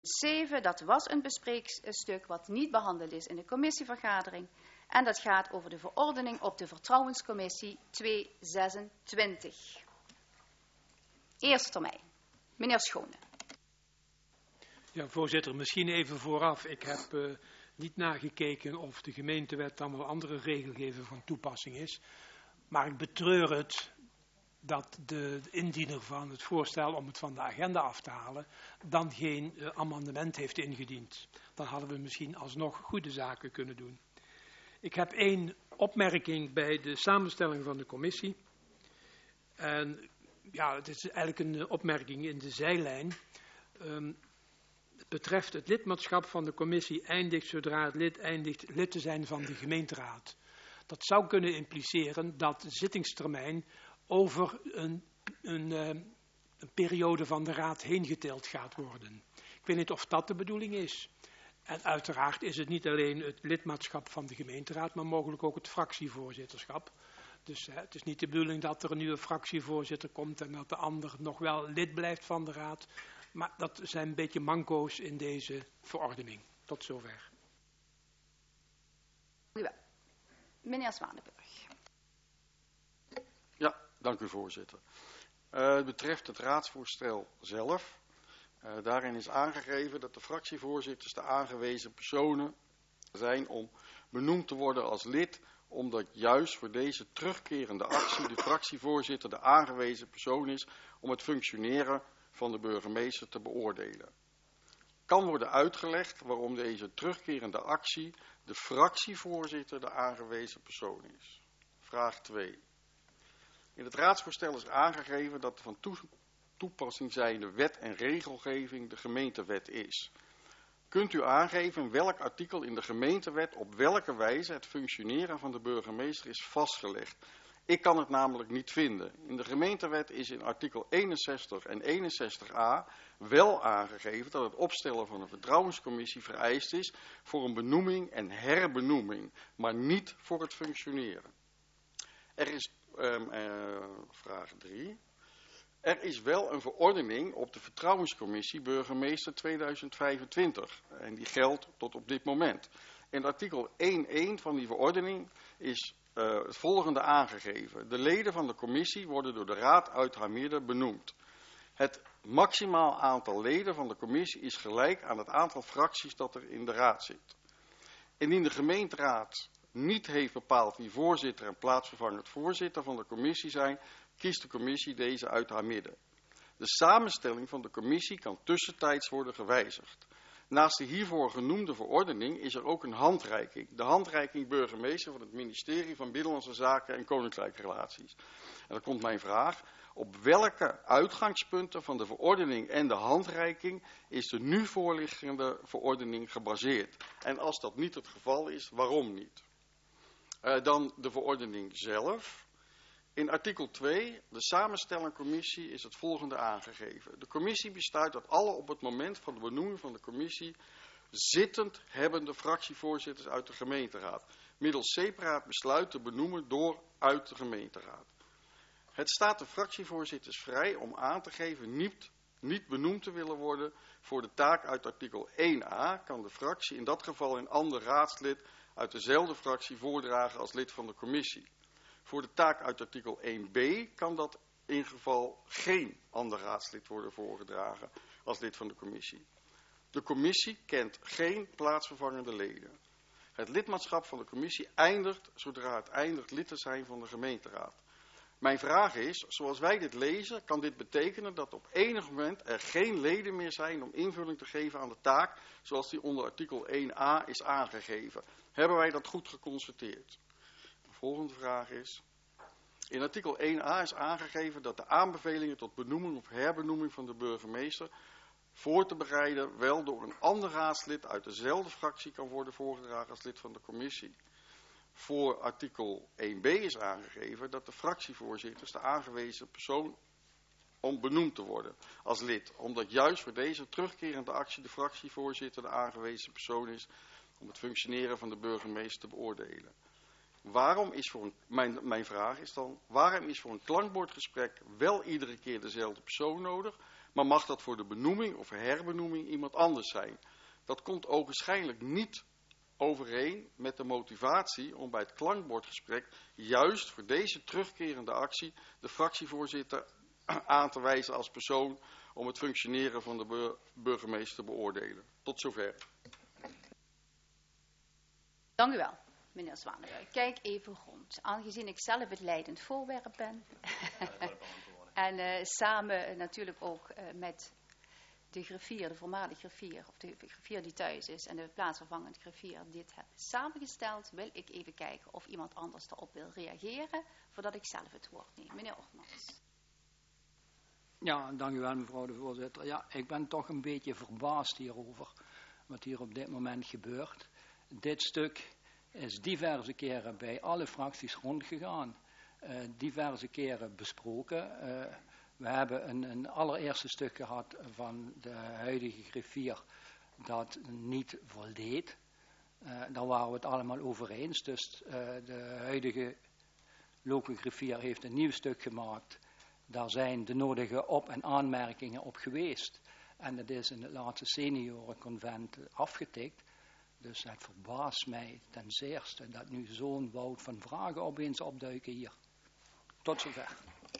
7, dat was een bespreekstuk wat niet behandeld is in de commissievergadering. En dat gaat over de verordening op de Vertrouwenscommissie 226. Eerste termijn. Meneer Schone. Ja, voorzitter, misschien even vooraf. Ik heb niet nagekeken of de gemeentewet dan wel andere regelgeving van toepassing is. Maar ik betreur het dat de indiener van het voorstel om het van de agenda af te halen dan geen amendement heeft ingediend. Dan hadden we misschien alsnog goede zaken kunnen doen. Ik heb 1 opmerking bij de samenstelling van de commissie. En ja, het is eigenlijk een opmerking in de zijlijn. Het betreft het lidmaatschap van de commissie eindigt zodra het lid eindigt lid te zijn van de gemeenteraad. Dat zou kunnen impliceren dat de zittingstermijn over een periode van de raad heen getild gaat worden. Ik weet niet of dat de bedoeling is. En uiteraard is het niet alleen het lidmaatschap van de gemeenteraad, maar mogelijk ook het fractievoorzitterschap. Dus het is niet de bedoeling dat er een nieuwe fractievoorzitter komt en dat de ander nog wel lid blijft van de raad. Maar dat zijn een beetje manco's in deze verordening. Tot zover. Meneer Zwanenburg. Ja, dank u voorzitter. Het betreft het raadsvoorstel zelf. Daarin is aangegeven dat de fractievoorzitters de aangewezen personen zijn om benoemd te worden als lid, omdat juist voor deze terugkerende actie de fractievoorzitter de aangewezen persoon is om het functioneren van de burgemeester te beoordelen. Kan worden uitgelegd waarom deze terugkerende actie de fractievoorzitter de aangewezen persoon is. Vraag 2. In het raadsvoorstel is aangegeven dat de van toepassing zijnde wet en regelgeving de gemeentewet is. Kunt u aangeven welk artikel in de gemeentewet op welke wijze het functioneren van de burgemeester is vastgelegd? Ik kan het namelijk niet vinden. In de gemeentewet is in artikel 61 en 61a wel aangegeven dat het opstellen van een vertrouwenscommissie vereist is voor een benoeming en herbenoeming, maar niet voor het functioneren. Er is, vraag 3. Er is wel een verordening op de Vertrouwenscommissie Burgemeester 2025 en die geldt tot op dit moment. In artikel 1.1 van die verordening is het volgende aangegeven. De leden van de commissie worden door de raad uit haar midden benoemd. Het maximaal aantal leden van de commissie is gelijk aan het aantal fracties dat er in de raad zit. Indien de gemeenteraad niet heeft bepaald wie voorzitter en plaatsvervangend voorzitter van de commissie zijn, kiest de commissie deze uit haar midden. De samenstelling van de commissie kan tussentijds worden gewijzigd. Naast de hiervoor genoemde verordening is er ook een handreiking. De handreiking burgemeester van het ministerie van Binnenlandse Zaken en Koninkrijksrelaties. En dan komt mijn vraag. Op welke uitgangspunten van de verordening en de handreiking is de nu voorliggende verordening gebaseerd? En als dat niet het geval is, waarom niet? Dan de verordening zelf. In artikel 2, de samenstellingcommissie, is het volgende aangegeven. De commissie bestaat uit alle op het moment van de benoeming van de commissie zittend hebbende fractievoorzitters uit de gemeenteraad. Middels separaat besluit te benoemen door uit de gemeenteraad. Het staat de fractievoorzitters vrij om aan te geven niet benoemd te willen worden. Voor de taak uit artikel 1a kan de fractie in dat geval een ander raadslid uit dezelfde fractie voordragen als lid van de commissie. Voor de taak uit artikel 1b kan dat in geval geen ander raadslid worden voorgedragen als lid van de commissie. De commissie kent geen plaatsvervangende leden. Het lidmaatschap van de commissie eindigt zodra het eindigt lid te zijn van de gemeenteraad. Mijn vraag is, zoals wij dit lezen, kan dit betekenen dat op enig moment er geen leden meer zijn om invulling te geven aan de taak zoals die onder artikel 1a is aangegeven. Hebben wij dat goed geconstateerd? De volgende vraag is, in artikel 1a is aangegeven dat de aanbevelingen tot benoeming of herbenoeming van de burgemeester voor te bereiden wel door een ander raadslid uit dezelfde fractie kan worden voorgedragen als lid van de commissie. Voor artikel 1b is aangegeven dat de fractievoorzitters de aangewezen persoon om benoemd te worden als lid, omdat juist voor deze terugkerende actie de fractievoorzitter de aangewezen persoon is om het functioneren van de burgemeester te beoordelen. Mijn vraag is dan, waarom is voor een klankbordgesprek wel iedere keer dezelfde persoon nodig, maar mag dat voor de benoeming of herbenoeming iemand anders zijn. Dat komt ogenschijnlijk niet overeen met de motivatie om bij het klankbordgesprek juist voor deze terugkerende actie de fractievoorzitter aan te wijzen als persoon om het functioneren van de burgemeester te beoordelen. Tot zover. Dank u wel, meneer Zwanenburg. Kijk even rond. Aangezien ik zelf het leidend voorwerp ben en samen natuurlijk ook met de griffier, de voormalige griffier, of de griffier die thuis is en de plaatsvervangend griffier dit hebben samengesteld, wil ik even kijken of iemand anders daarop wil reageren, voordat ik zelf het woord neem. Meneer Ortmans. Ja, dank u wel mevrouw de voorzitter. Ja, ik ben toch een beetje verbaasd hierover, wat hier op dit moment gebeurt. Dit stuk is diverse keren bij alle fracties rondgegaan, diverse keren besproken. We hebben een allereerste stuk gehad van de huidige griffier dat niet voldeed. Daar waren we het allemaal over eens. Dus de huidige lokale griffier heeft een nieuw stuk gemaakt. Daar zijn de nodige op- en aanmerkingen op geweest. En dat is in het laatste seniorenconvent afgetikt. Dus het verbaast mij ten zeerste dat nu zo'n woud van vragen opeens opduiken hier. Tot zover.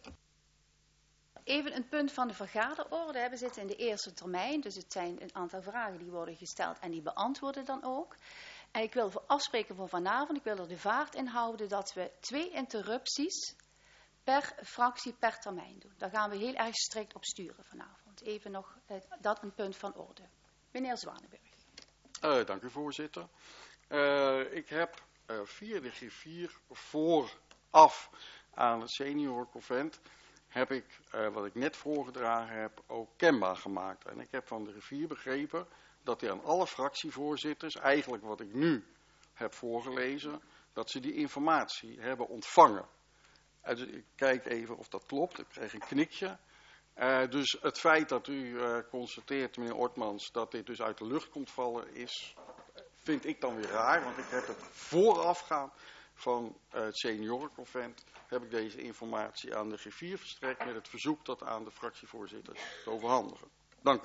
Even een punt van de vergaderorde. We zitten in de eerste termijn, dus het zijn een aantal vragen die worden gesteld en die beantwoorden dan ook. En ik wil afspreken voor vanavond, ik wil er de vaart in houden dat we 2 interrupties per fractie per termijn doen. Daar gaan we heel erg strikt op sturen vanavond. Even nog dat een punt van orde. Meneer Zwanenburg. Dank u voorzitter. Ik heb via de griffier vooraf aan het seniorenconvent heb ik, wat ik net voorgedragen heb, ook kenbaar gemaakt. En ik heb van de griffier begrepen dat hij aan alle fractievoorzitters, eigenlijk wat ik nu heb voorgelezen, dat ze die informatie hebben ontvangen. Dus ik kijk even of dat klopt. Ik kreeg een knikje. Dus het feit dat u constateert, meneer Ortmans, dat dit dus uit de lucht komt vallen, vind ik dan weer raar. Want ik heb het voorafgaand van het seniorenconvent, heb ik deze informatie aan de griffier verstrekt met het verzoek dat aan de fractievoorzitters te overhandigen. Dank u.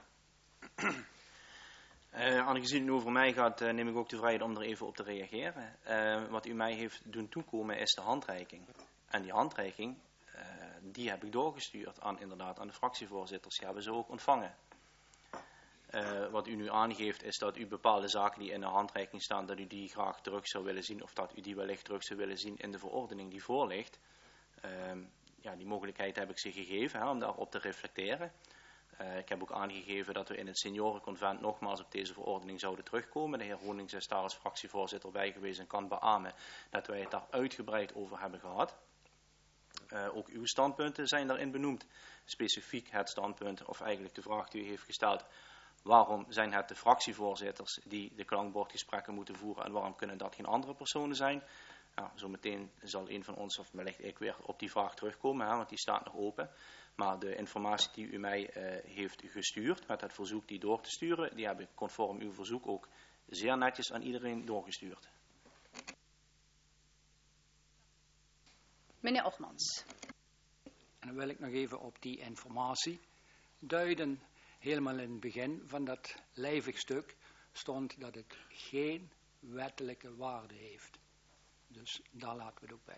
Aangezien het nu over mij gaat, neem ik ook de vrijheid om er even op te reageren. Wat u mij heeft doen toekomen is de handreiking. En die handreiking, die heb ik doorgestuurd inderdaad aan de fractievoorzitters. Die hebben ze ook ontvangen. Wat u nu aangeeft is dat u bepaalde zaken die in de handreiking staan, dat u die graag terug zou willen zien, of dat u die wellicht terug zou willen zien in de verordening die voor ligt. Ja, die mogelijkheid heb ik ze gegeven om daarop te reflecteren. Ik heb ook aangegeven dat we in het seniorenconvent nogmaals op deze verordening zouden terugkomen. De heer Honings is daar als fractievoorzitter bij geweest en kan beamen dat wij het daar uitgebreid over hebben gehad. Ook uw standpunten zijn daarin benoemd. Specifiek het standpunt, of eigenlijk de vraag die u heeft gesteld. Waarom zijn het de fractievoorzitters die de klankbordgesprekken moeten voeren en waarom kunnen dat geen andere personen zijn? Nou, zometeen zal een van ons, of wellicht ik weer, op die vraag terugkomen, want die staat nog open. Maar de informatie die u mij heeft gestuurd, met het verzoek die door te sturen, die heb ik conform uw verzoek ook zeer netjes aan iedereen doorgestuurd. Meneer Ortmans. En dan wil ik nog even op die informatie duiden. Helemaal in het begin van dat lijvig stuk stond dat het geen wettelijke waarde heeft. Dus daar laten we het ook bij.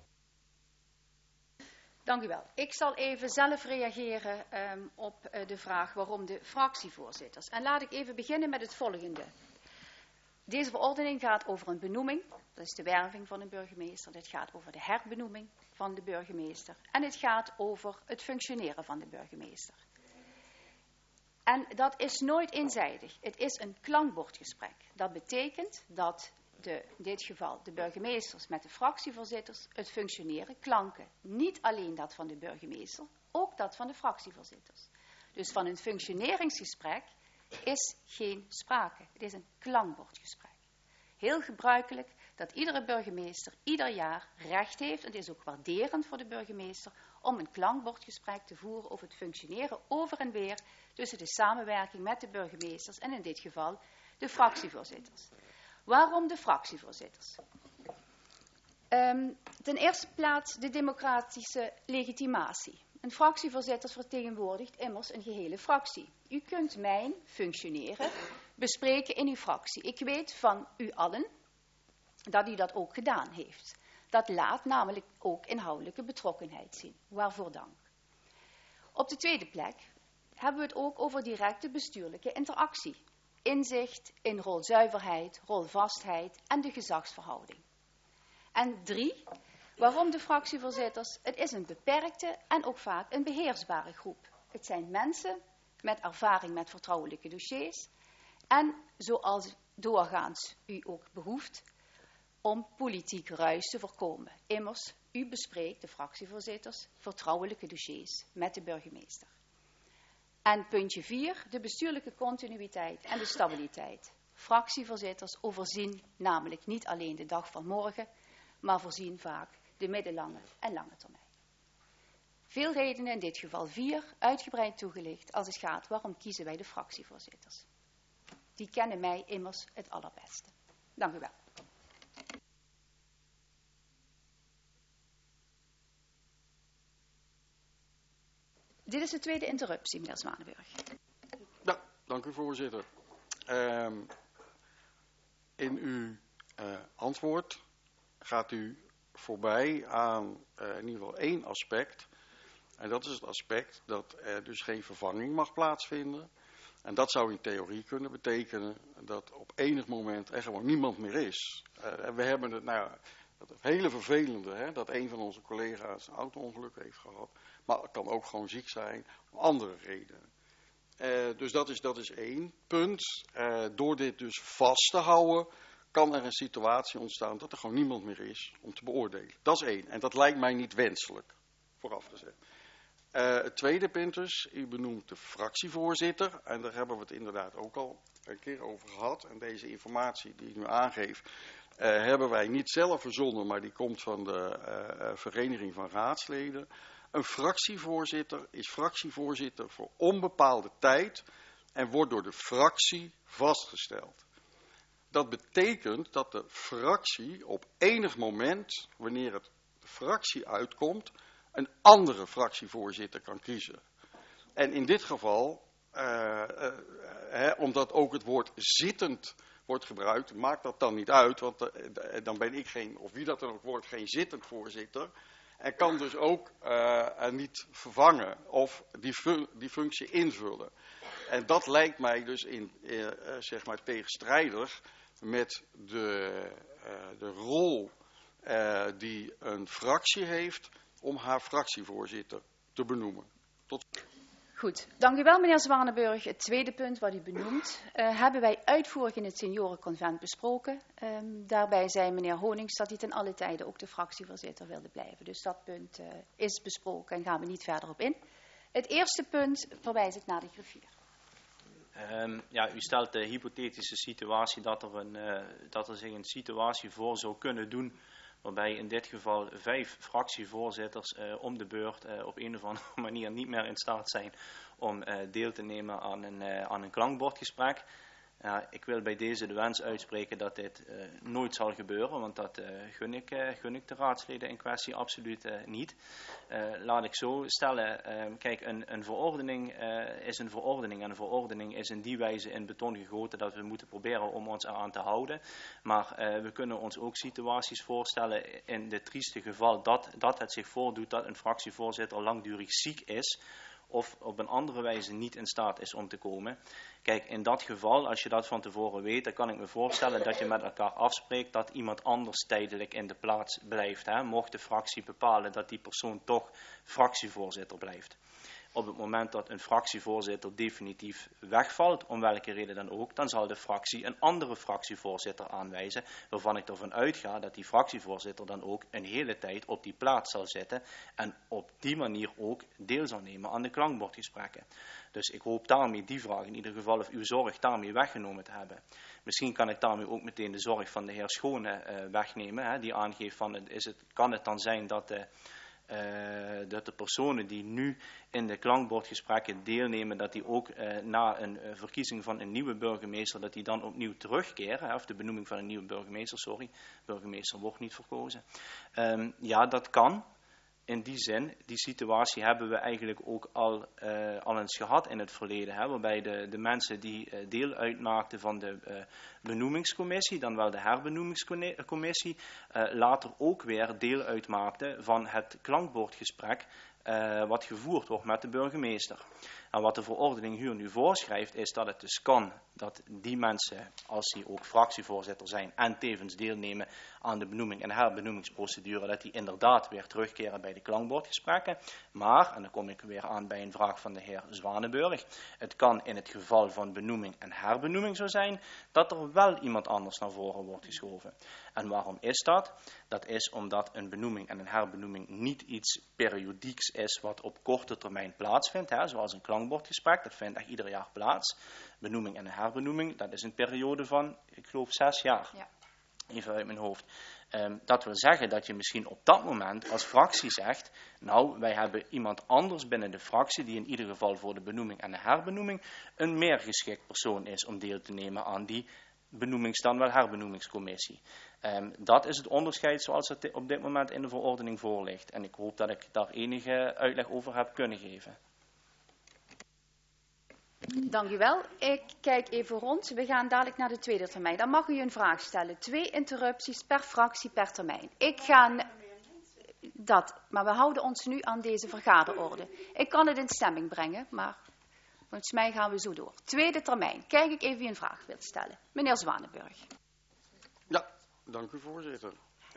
Dank u wel. Ik zal even zelf reageren op de vraag waarom de fractievoorzitters. En laat ik even beginnen met het volgende. Deze verordening gaat over een benoeming. Dat is de werving van een burgemeester. Dit gaat over de herbenoeming van de burgemeester. En het gaat over het functioneren van de burgemeester. En dat is nooit eenzijdig. Het is een klankbordgesprek. Dat betekent dat in dit geval de burgemeesters met de fractievoorzitters het functioneren klanken. Niet alleen dat van de burgemeester, ook dat van de fractievoorzitters. Dus van een functioneringsgesprek is geen sprake. Het is een klankbordgesprek. Heel gebruikelijk dat iedere burgemeester ieder jaar recht heeft, en het is ook waarderend voor de burgemeester, om een klankbordgesprek te voeren over het functioneren over en weer tussen de samenwerking met de burgemeesters en in dit geval de fractievoorzitters. Waarom de fractievoorzitters? Ten eerste plaats de democratische legitimatie. Een fractievoorzitter vertegenwoordigt immers een gehele fractie. U kunt mijn functioneren bespreken in uw fractie. Ik weet van u allen dat u dat ook gedaan heeft. Dat laat namelijk ook inhoudelijke betrokkenheid zien. Waarvoor dank. Op de tweede plek hebben we het ook over directe bestuurlijke interactie. Inzicht in rolzuiverheid, rolvastheid en de gezagsverhouding. En 3, waarom de fractievoorzitters? Het is een beperkte en ook vaak een beheersbare groep. Het zijn mensen met ervaring met vertrouwelijke dossiers en zoals doorgaans u ook behoeft, om politiek ruis te voorkomen. Immers, u bespreekt, de fractievoorzitters, vertrouwelijke dossiers met de burgemeester. En puntje 4, de bestuurlijke continuïteit en de stabiliteit. Fractievoorzitters overzien namelijk niet alleen de dag van morgen, maar voorzien vaak de middellange en lange termijn. Veel redenen, in dit geval 4, uitgebreid toegelicht als het gaat waarom kiezen wij de fractievoorzitters. Die kennen mij immers het allerbeste. Dank u wel. Dit is de tweede interruptie, meneer Zwanenburg. Ja, dank u voorzitter. In uw antwoord gaat u voorbij aan in ieder geval 1 aspect. En dat is het aspect dat er dus geen vervanging mag plaatsvinden. En dat zou in theorie kunnen betekenen dat op enig moment er gewoon niemand meer is. We hebben het, dat hele vervelende, hè, dat een van onze collega's een auto-ongeluk heeft gehad. Maar het kan ook gewoon ziek zijn, om andere redenen. Dus dat is 1 punt. Door dit dus vast te houden, kan er een situatie ontstaan dat er gewoon niemand meer is om te beoordelen. Dat is 1. En dat lijkt mij niet wenselijk, vooraf gezegd. Het tweede punt is, u benoemt de fractievoorzitter. En daar hebben we het inderdaad ook al een keer over gehad. En deze informatie die ik nu aangeef, hebben wij niet zelf verzonnen, maar die komt van de Vereniging van Raadsleden. Een fractievoorzitter is fractievoorzitter voor onbepaalde tijd en wordt door de fractie vastgesteld. Dat betekent dat de fractie op enig moment, wanneer het de fractie uitkomt, een andere fractievoorzitter kan kiezen. En in dit geval, omdat ook het woord zittend wordt gebruikt, maakt dat dan niet uit, want dan ben ik geen, of wie dat dan ook wordt, geen zittend voorzitter. En kan dus ook niet vervangen of die functie invullen. En dat lijkt mij dus zeg maar tegenstrijdig met de rol die een fractie heeft om haar fractievoorzitter te benoemen. Goed, dank u wel meneer Zwanenburg. Het tweede punt wat u benoemt, hebben wij uitvoerig in het seniorenconvent besproken. Daarbij zei meneer Honings dat hij ten alle tijde ook de fractievoorzitter wilde blijven. Dus dat punt is besproken en gaan we niet verder op in. Het eerste punt verwijs ik naar de griffier. U stelt de hypothetische situatie dat er zich een situatie voor zou kunnen doen waarbij in dit geval 5 fractievoorzitters om de beurt op een of andere manier niet meer in staat zijn om deel te nemen aan een klankbordgesprek. Ik wil bij deze de wens uitspreken dat dit nooit zal gebeuren, want dat gun ik de raadsleden in kwestie absoluut niet. Laat ik zo stellen, kijk, een verordening is een verordening en een verordening is in die wijze in beton gegoten dat we moeten proberen om ons eraan te houden. Maar we kunnen ons ook situaties voorstellen in dit trieste geval dat het zich voordoet dat een fractievoorzitter langdurig ziek is of op een andere wijze niet in staat is om te komen. Kijk, in dat geval, als je dat van tevoren weet, dan kan ik me voorstellen dat je met elkaar afspreekt dat iemand anders tijdelijk in de plaats blijft. Mocht de fractie bepalen dat die persoon toch fractievoorzitter blijft. Op het moment dat een fractievoorzitter definitief wegvalt, om welke reden dan ook, dan zal de fractie een andere fractievoorzitter aanwijzen, waarvan ik ervan uitga dat die fractievoorzitter dan ook een hele tijd op die plaats zal zitten en op die manier ook deel zal nemen aan de klankbordgesprekken. Dus ik hoop daarmee die vraag in ieder geval of uw zorg daarmee weggenomen te hebben. Misschien kan ik daarmee ook meteen de zorg van de heer Schone wegnemen, die aangeeft van kan het dan zijn dat de personen die nu in de klankbordgesprekken deelnemen, dat die ook na een verkiezing van een nieuwe burgemeester, dat die dan opnieuw terugkeren, of de benoeming van een nieuwe burgemeester, burgemeester wordt niet verkozen. Ja, dat kan. in die zin, die situatie hebben we eigenlijk ook al eens gehad in het verleden. Hè, waarbij de mensen die deel uitmaakten van de benoemingscommissie, dan wel de herbenoemingscommissie, later ook weer deel uitmaakten van het klankbordgesprek wat gevoerd wordt met de burgemeester. En wat de verordening hier nu voorschrijft is dat het dus kan dat die mensen, als die ook fractievoorzitter zijn en tevens deelnemen aan de benoeming en herbenoemingsprocedure, dat die inderdaad weer terugkeren bij de klankbordgesprekken. Maar, en dan kom ik weer aan bij een vraag van de heer Zwanenburg, het kan in het geval van benoeming en herbenoeming zo zijn dat er wel iemand anders naar voren wordt geschoven. En waarom is dat? Dat is omdat een benoeming en een herbenoeming niet iets periodieks is wat op korte termijn plaatsvindt, hè, zoals een klankbordgesprek, dat vindt echt ieder jaar plaats. Benoeming en een herbenoeming, dat is een periode van, ik geloof, 6 jaar. Ja. Even uit mijn hoofd. Dat wil zeggen dat je misschien op dat moment als fractie zegt, nou, wij hebben iemand anders binnen de fractie die in ieder geval voor de benoeming en de herbenoeming een meer geschikt persoon is om deel te nemen aan die benoemings dan wel herbenoemingscommissie. Dat is het onderscheid zoals het op dit moment in de verordening voor ligt. En ik hoop dat ik daar enige uitleg over heb kunnen geven. Dank u wel. Ik kijk even rond. We gaan dadelijk naar de tweede termijn. Dan mag u een vraag stellen. 2 interrupties per fractie per termijn. Maar we houden ons nu aan deze vergaderorde. Ik kan het in stemming brengen, maar volgens mij gaan we zo door. Tweede termijn. Kijk ik even wie een vraag wilt stellen. Meneer Zwanenburg. Ja, dank u voorzitter.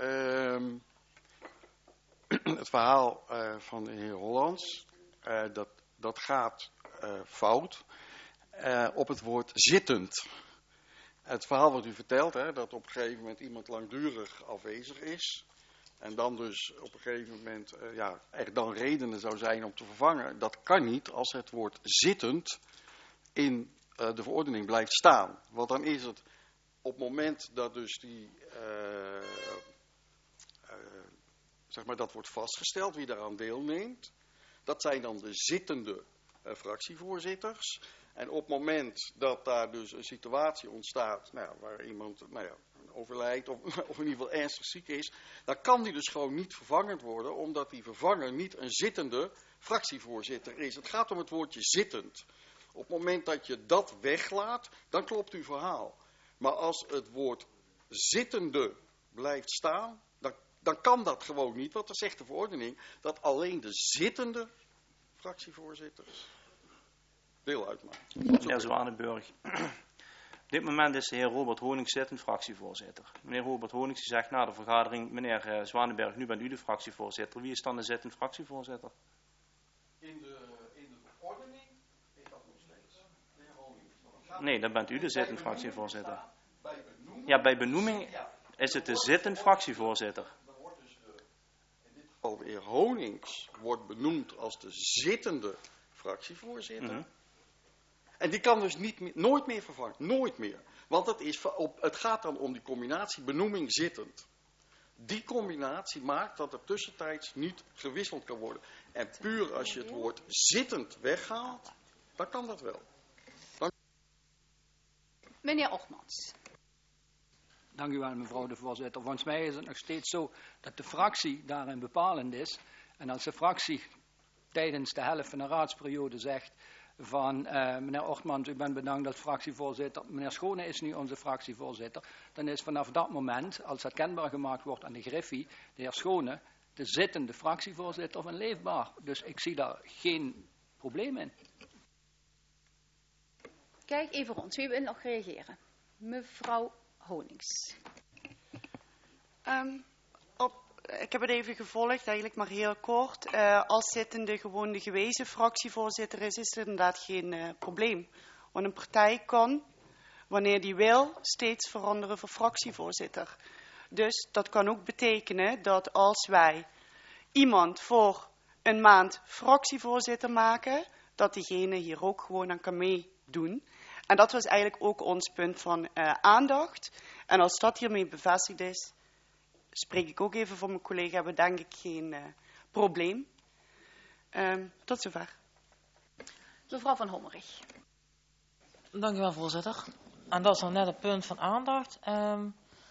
Het verhaal van de heer Hollands, dat gaat fout op het woord zittend. Het verhaal wat u vertelt, hè, dat op een gegeven moment iemand langdurig afwezig is en dan dus op een gegeven moment er dan redenen zou zijn om te vervangen, dat kan niet als het woord zittend in de verordening blijft staan. Want dan is het op het moment dat dus dat wordt vastgesteld wie daaraan deelneemt, dat zijn dan de zittende fractievoorzitters. En op het moment dat daar dus een situatie ontstaat waar iemand overlijdt of in ieder geval ernstig ziek is, dan kan die dus gewoon niet vervangend worden, omdat die vervanger niet een zittende fractievoorzitter is. Het gaat om het woordje zittend. Op het moment dat je dat weglaat, dan klopt uw verhaal. Maar als het woord zittende blijft staan, dan kan dat gewoon niet, want dan zegt de verordening dat alleen de zittende fractievoorzitters deel uitmaken. Meneer Zwanenburg, op dit moment is de heer Robert Honings zittend fractievoorzitter. Meneer Robert Honings zegt na de vergadering, meneer Zwanenburg, nu bent u de fractievoorzitter. Wie is dan de zittend fractievoorzitter? In de verordening is dat nog steeds de heer Honings. Nee, dan bent u de zittend fractievoorzitter. Bij benoeming, ja, bij benoeming is het de zittend fractievoorzitter. De heer Honings wordt benoemd als de zittende fractievoorzitter. Mm-hmm. En die kan dus nooit meer vervangen. Nooit meer. Want het gaat dan om die combinatie benoeming zittend. Die combinatie maakt dat er tussentijds niet gewisseld kan worden. En puur als je het woord zittend weghaalt, dan kan dat wel. Meneer Ochmans. Dank u wel, mevrouw de voorzitter. Volgens mij is het nog steeds zo dat de fractie daarin bepalend is. En als de fractie tijdens de helft van de raadsperiode zegt van meneer Ochmans, u bent bedankt als fractievoorzitter. Meneer Schone is nu onze fractievoorzitter. Dan is vanaf dat moment, als dat kenbaar gemaakt wordt aan de griffie, de heer Schone, de zittende fractievoorzitter van Leefbaar. Dus ik zie daar geen probleem in. Kijk even rond. Wie wil nog reageren? Mevrouw Honings. Ik heb het even gevolgd, eigenlijk maar heel kort. Als zittende gewoon de gewezen fractievoorzitter is het inderdaad geen probleem. Want een partij kan, wanneer die wil, steeds veranderen voor fractievoorzitter. Dus dat kan ook betekenen dat als wij iemand voor een maand fractievoorzitter maken, dat diegene hier ook gewoon aan kan meedoen. En dat was eigenlijk ook ons punt van aandacht. En als dat hiermee bevestigd is, spreek ik ook even voor mijn collega, hebben denk ik geen probleem. Tot zover. Mevrouw van Hommerig. Dank u wel, voorzitter. En dat is dan net het punt van aandacht.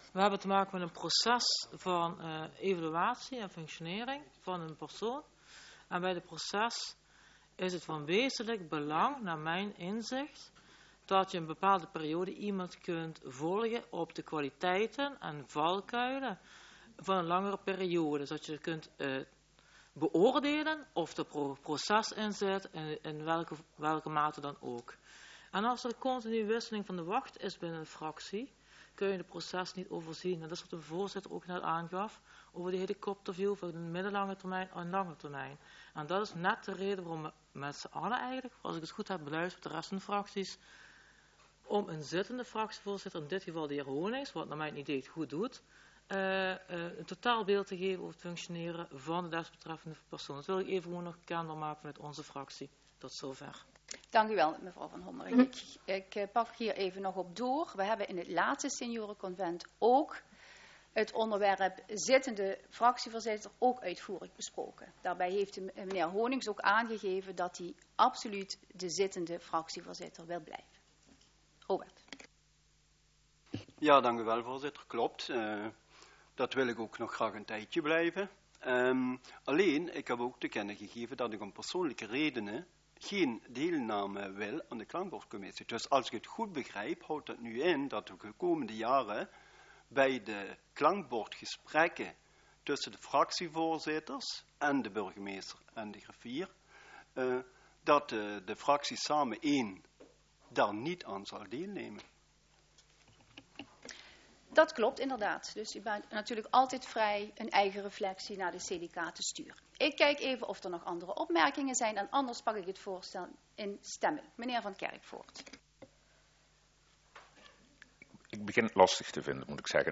We hebben te maken met een proces van evaluatie en functionering van een persoon. En bij het proces is het van wezenlijk belang, naar mijn inzicht, dat je een bepaalde periode iemand kunt volgen op de kwaliteiten en valkuilen van een langere periode. Zodat je kunt beoordelen of er proces in zit, in welke mate dan ook. En als er een continue wisseling van de wacht is binnen een fractie, kun je het proces niet overzien. En dat is wat de voorzitter ook net aangaf over de helikopterview voor de middellange termijn en lange termijn. En dat is net de reden waarom we met z'n allen eigenlijk, als ik het goed heb beluisterd, de rest van de fracties, om een zittende fractievoorzitter, in dit geval de heer Honings, wat naar mijn idee het goed doet, een totaalbeeld te geven over het functioneren van de desbetreffende persoon. Dat wil ik even gewoon nog kenbaar maken vanuit onze fractie. Tot zover. Dank u wel, mevrouw Van Hommering. Ik pak hier even nog op door. We hebben in het laatste seniorenconvent ook het onderwerp zittende fractievoorzitter ook uitvoerig besproken. Daarbij heeft meneer Honings ook aangegeven dat hij absoluut de zittende fractievoorzitter wil blijven. Robert. Ja, dank u wel, voorzitter. Klopt. Dat wil ik ook nog graag een tijdje blijven. Alleen, ik heb ook te kennen gegeven dat ik om persoonlijke redenen geen deelname wil aan de klankbordcommissie. Dus als ik het goed begrijp, houdt dat nu in dat we de komende jaren bij de klankbordgesprekken tussen de fractievoorzitters en de burgemeester en de griffier, dat de fractie samen één daar niet aan zal deelnemen. Dat klopt inderdaad. Dus u bent natuurlijk altijd vrij een eigen reflectie naar de CDK te sturen. Ik kijk even of er nog andere opmerkingen zijn en anders pak ik het voorstel in stemming. Meneer Van Kerkvoort. Ik begin het lastig te vinden, moet ik zeggen.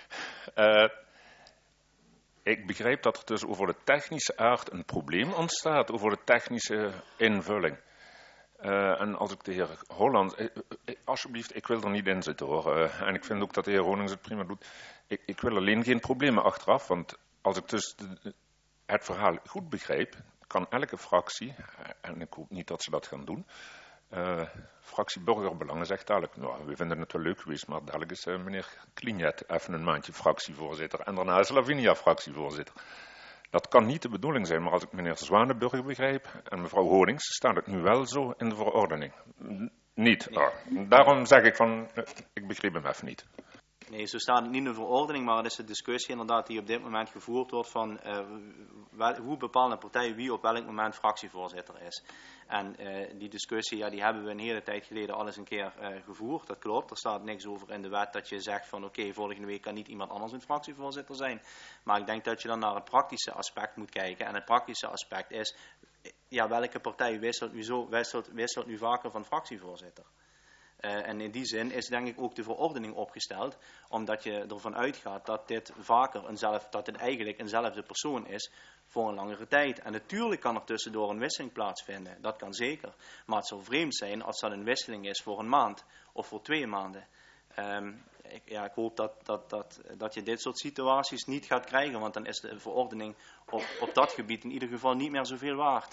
Ik begrijp dat er dus over de technische aard een probleem ontstaat, over de technische invulling. En als ik de heer Holland, alsjeblieft, ik wil er niet in zitten hoor. En ik vind ook dat de heer Honings het prima doet. Ik wil alleen geen problemen achteraf, want als ik dus het verhaal goed begrijp, kan elke fractie, en ik hoop niet dat ze dat gaan doen, fractie Burgerbelangen zegt dadelijk, nou, we vinden het wel leuk geweest, maar dadelijk is meneer Klinjet even een maandje fractievoorzitter en daarna is Lavinia fractievoorzitter. Dat kan niet de bedoeling zijn, maar als ik meneer Zwanenburg begrijp en mevrouw Honings, staat het nu wel zo in de verordening. Niet. Daarom zeg ik van, ik begreep hem even niet. Nee, zo staat het niet in de verordening, maar het is de discussie inderdaad die op dit moment gevoerd wordt van hoe bepaalt een partij wie op welk moment fractievoorzitter is. En die discussie, ja, die hebben we een hele tijd geleden al eens een keer gevoerd. Dat klopt, er staat niks over in de wet dat je zegt van oké, volgende week kan niet iemand anders een fractievoorzitter zijn. Maar ik denk dat je dan naar het praktische aspect moet kijken. En het praktische aspect is, ja, welke partij wisselt nu vaker van fractievoorzitter? En in die zin is denk ik ook de verordening opgesteld, omdat je ervan uitgaat dat dit dat het eigenlijk eenzelfde persoon is voor een langere tijd. En natuurlijk kan er tussendoor een wisseling plaatsvinden, dat kan zeker. Maar het zou vreemd zijn als dat een wisseling is voor een maand of voor 2 maanden. Ik hoop dat je dit soort situaties niet gaat krijgen, want dan is de verordening op dat gebied in ieder geval niet meer zoveel waard.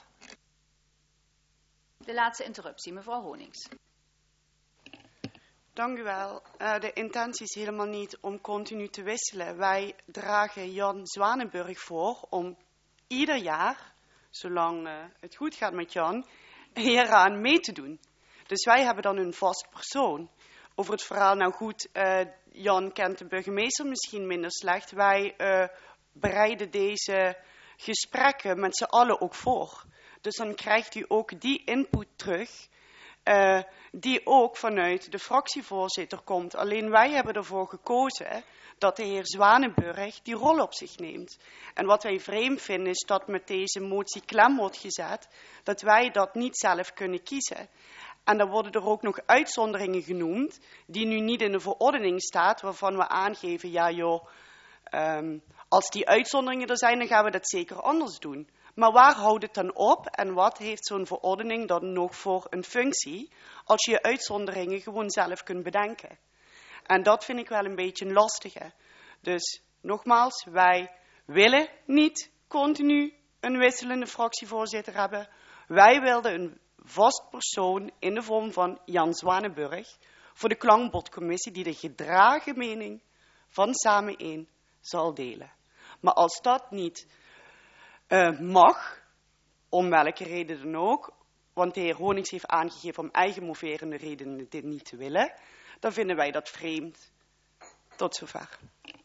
De laatste interruptie, mevrouw Honings. Dank u wel. De intentie is helemaal niet om continu te wisselen. Wij dragen Jan Zwanenburg voor om ieder jaar, zolang het goed gaat met Jan, hieraan mee te doen. Dus wij hebben dan een vast persoon. Over het verhaal, nou goed, Jan kent de burgemeester misschien minder slecht. Wij bereiden deze gesprekken met z'n allen ook voor. Dus dan krijgt u ook die input terug, die ook vanuit de fractievoorzitter komt. Alleen wij hebben ervoor gekozen dat de heer Zwanenburg die rol op zich neemt. En wat wij vreemd vinden is dat met deze motie klem wordt gezet, dat wij dat niet zelf kunnen kiezen. En dan worden er ook nog uitzonderingen genoemd, die nu niet in de verordening staat, waarvan we aangeven, ja joh, als die uitzonderingen er zijn, dan gaan we dat zeker anders doen. Maar waar houdt het dan op en wat heeft zo'n verordening dan nog voor een functie, als je uitzonderingen gewoon zelf kunt bedenken? En dat vind ik wel een beetje een lastige. Dus nogmaals, wij willen niet continu een wisselende fractievoorzitter hebben. Wij wilden een vast persoon in de vorm van Jan Zwanenburg voor de klankbordcommissie die de gedragen mening van Samen 1 zal delen. Maar als dat niet mag, om welke reden dan ook, want de heer Honings heeft aangegeven om eigen moverende redenen dit niet te willen, dan vinden wij dat vreemd. Tot zover.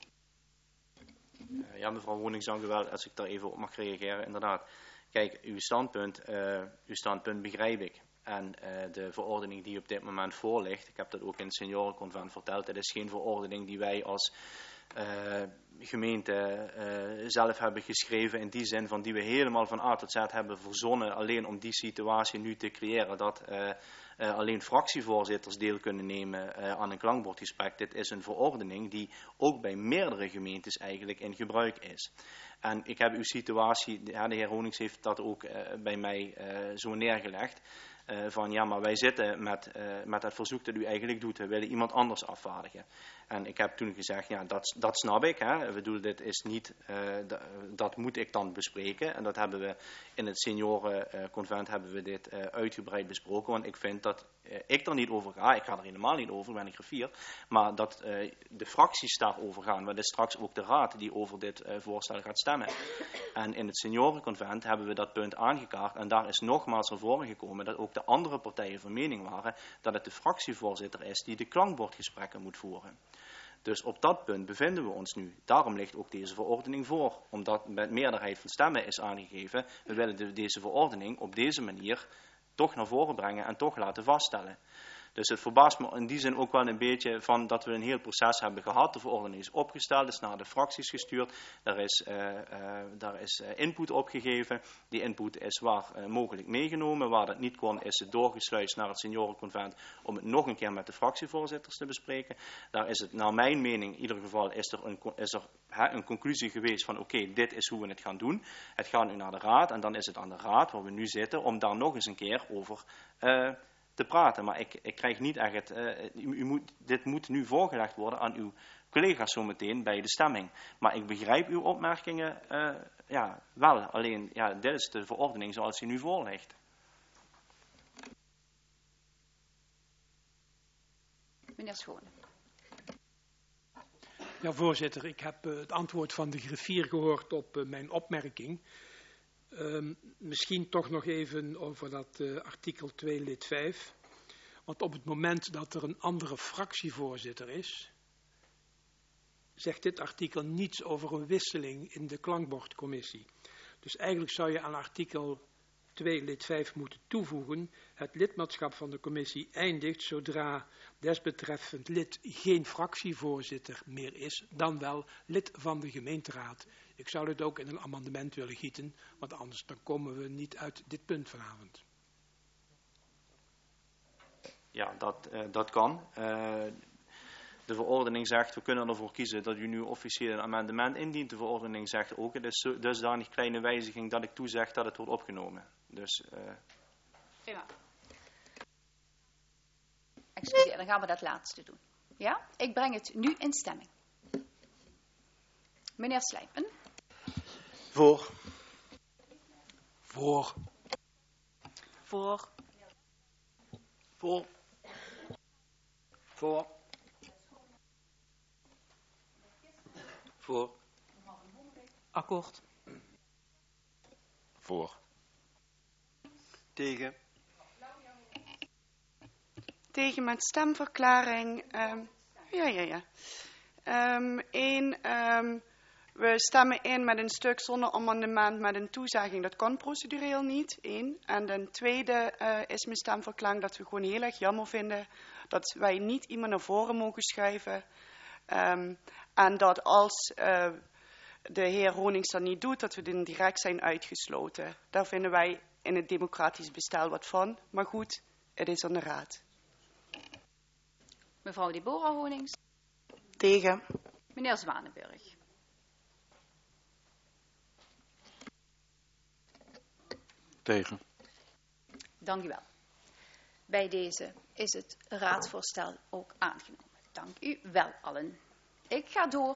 Ja, mevrouw Honings, dank u wel. Als ik daar even op mag reageren, inderdaad. Kijk, uw standpunt begrijp ik. En de verordening die op dit moment voor ligt, ik heb dat ook in het seniorenconvent verteld, dat is geen verordening die wij als gemeente zelf hebben geschreven, in die zin van die we helemaal van A tot Z hebben verzonnen, alleen om die situatie nu te creëren dat alleen fractievoorzitters deel kunnen nemen aan een klankbordgesprek. Dit is een verordening die ook bij meerdere gemeentes eigenlijk in gebruik is. En ik heb uw situatie, de heer Honings heeft dat ook bij mij zo neergelegd. Van ja, maar wij zitten met het verzoek dat u eigenlijk doet. We willen iemand anders afvaardigen. En ik heb toen gezegd, ja, dat snap ik. Hè. Ik bedoel, dit is niet, dat moet ik dan bespreken. En dat hebben we in het seniorenconvent hebben we dit uitgebreid besproken. Want ik vind dat ik er niet over ga. Ik ga er helemaal niet over, ben ik griffier. Maar dat de fracties daarover gaan. Want het is straks ook de raad die over dit voorstel gaat stemmen. En in het seniorenconvent hebben we dat punt aangekaart. En daar is nogmaals naar voren gekomen dat ook de andere partijen van mening waren dat het de fractievoorzitter is die de klankbordgesprekken moet voeren. Dus op dat punt bevinden we ons nu. Daarom ligt ook deze verordening voor. Omdat met meerderheid van stemmen is aangegeven, we willen deze verordening op deze manier toch naar voren brengen en toch laten vaststellen. Dus het verbaast me in die zin ook wel een beetje van dat we een heel proces hebben gehad. De verordening is opgesteld, is naar de fracties gestuurd. Daar is input opgegeven. Die input is waar mogelijk meegenomen. Waar dat niet kon, is het doorgesluist naar het seniorenconvent om het nog een keer met de fractievoorzitters te bespreken. Daar is het, naar mijn mening, in ieder geval is er een conclusie geweest van oké, dit is hoe we het gaan doen. Het gaat nu naar de raad en dan is het aan de raad waar we nu zitten om daar nog eens een keer over te praten. Maar ik krijg niet echt dit moet nu voorgelegd worden aan uw collega's zometeen bij de stemming. Maar ik begrijp uw opmerkingen wel. Alleen, ja, dit is de verordening zoals die nu voor ligt. Meneer Schone. Ja, voorzitter, ik heb het antwoord van de griffier gehoord op mijn opmerking. Misschien toch nog even over dat artikel 2 lid 5. Want op het moment dat er een andere fractievoorzitter is, zegt dit artikel niets over een wisseling in de klankbordcommissie. Dus eigenlijk zou je aan artikel 2 lid 5 moeten toevoegen: het lidmaatschap van de commissie eindigt zodra desbetreffend lid geen fractievoorzitter meer is, dan wel lid van de gemeenteraad. Ik zou dit ook in een amendement willen gieten, want anders dan komen we niet uit dit punt vanavond. Ja, dat kan. De verordening zegt, we kunnen ervoor kiezen dat u nu officieel een amendement indient. De verordening zegt ook, het is dusdanig kleine wijziging dat ik toezeg dat het wordt opgenomen. Dus, Prima. Excuseer, dan gaan we dat laatste doen. Ja, ik breng het nu in stemming. Meneer Slijpen. Voor. Voor. Voor. Voor. Voor. Voor. Akkoord. Voor. Tegen. Tegen met stemverklaring. We stemmen in met een stuk zonder amendement met een toezegging. Dat kan procedureel niet. 1. En ten tweede is mijn stemverklaring dat we gewoon heel erg jammer vinden dat wij niet iemand naar voren mogen schuiven. En dat als de heer Honings dat niet doet, dat we dan direct zijn uitgesloten. Daar vinden wij in het democratisch bestel wat van. Maar goed, het is aan de raad. Mevrouw Deborah Honings. Tegen. Meneer Zwanenburg. Tegen. Dank u wel. Bij deze is het raadsvoorstel ook aangenomen. Dank u wel allen. Ik ga door